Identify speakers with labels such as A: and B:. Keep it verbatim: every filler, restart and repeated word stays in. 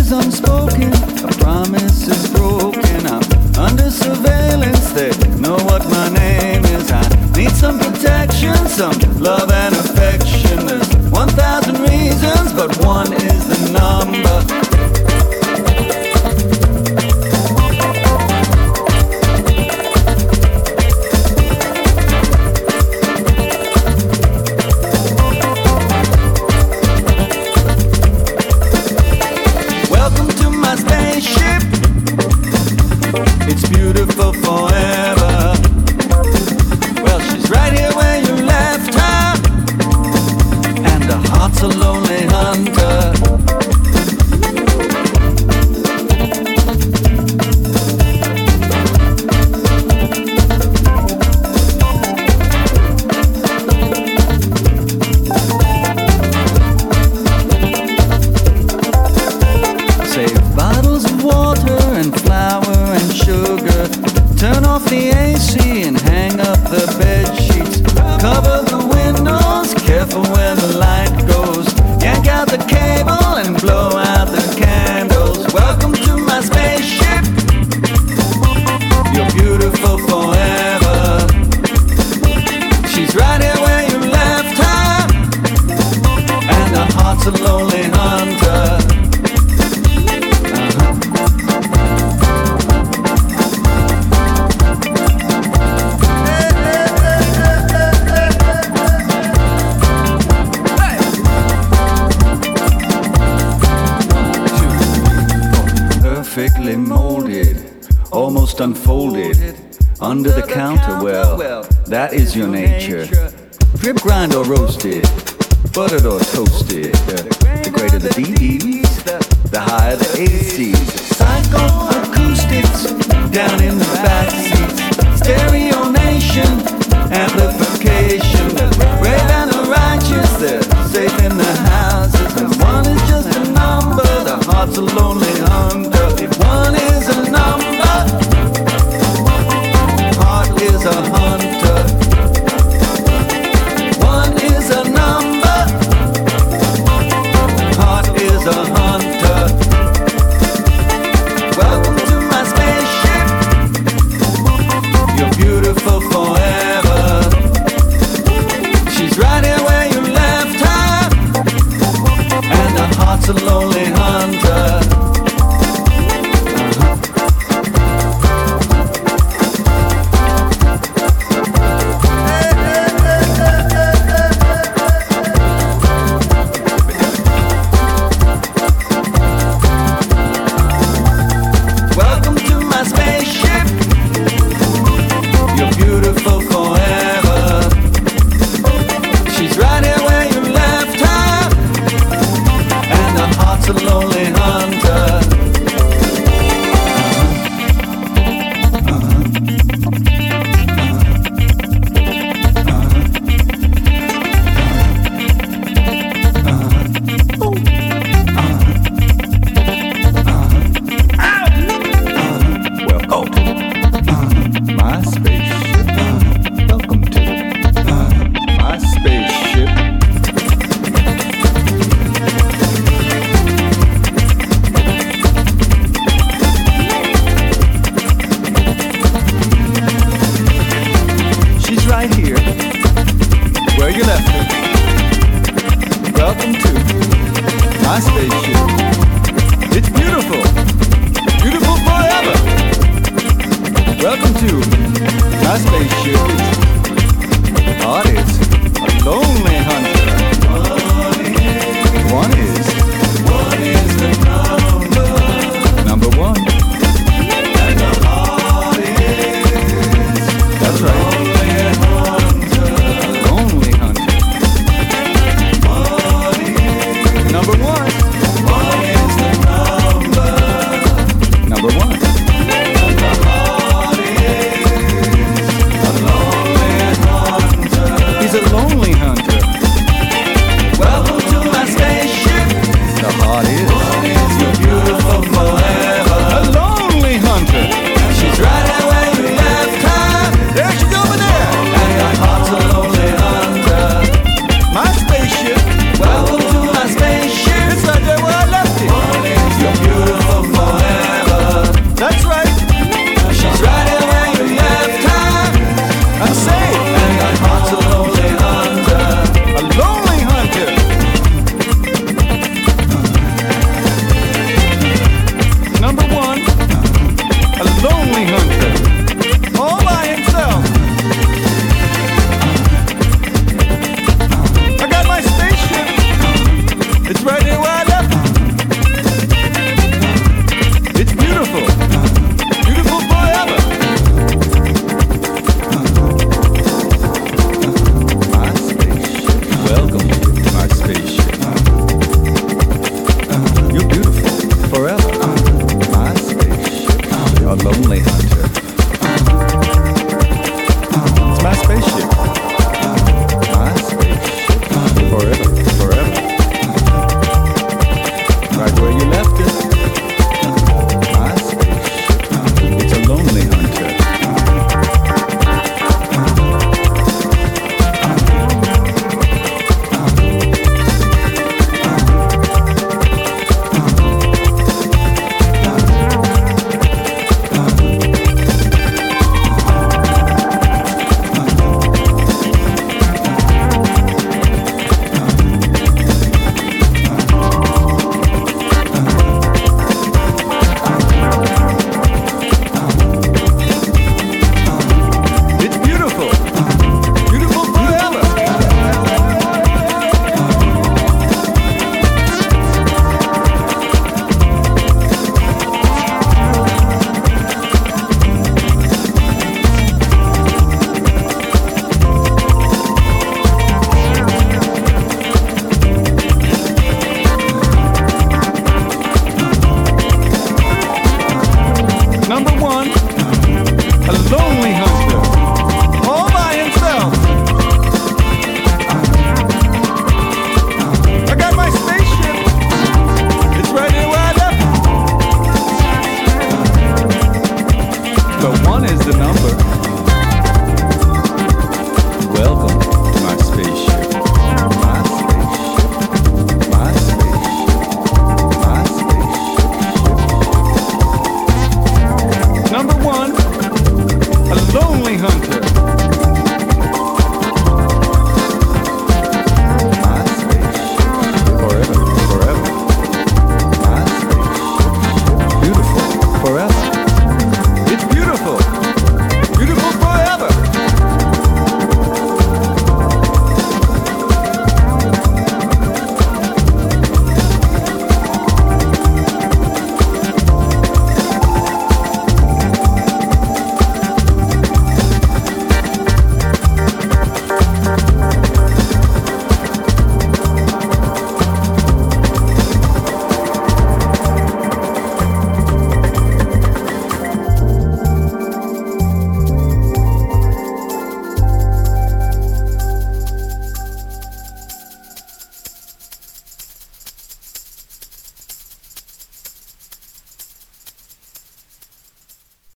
A: is unspoken, a promise is broken. I'm under surveillance, they know what my name is. I need some protection, some love and affection. There's one thousand reasons, but one is the number. Beautiful forever. Well, she's right here where you left her, and her heart's a lonely hunter. Save bottles of water and flour and sugar. Turn off the A C and hang up the bed sheets. Cover the windows, careful where the light goes. Yank out the cable and blow out the candles. Welcome to my spaceship. You're beautiful forever. She's right here where you left her, and her heart's a lonely hunter. Perfectly molded, almost unfolded, under the counter. Well, that is your nature. Drip grind or roasted, buttered or toasted. The greater the B's, the higher the A Cs. Psycho acoustics down in the back seats. Stereo nation, amplification. Brave and the righteous, they're safe in the houses. And one is just a number, the heart's a lonely hunter. If one is a number, heart is a hunter. One is a number, heart is a hunter. Welcome to my spaceship. You're beautiful forever. She's right here where you left her, and her heart's a lonely hunter. Heart is a lonely hunter. One is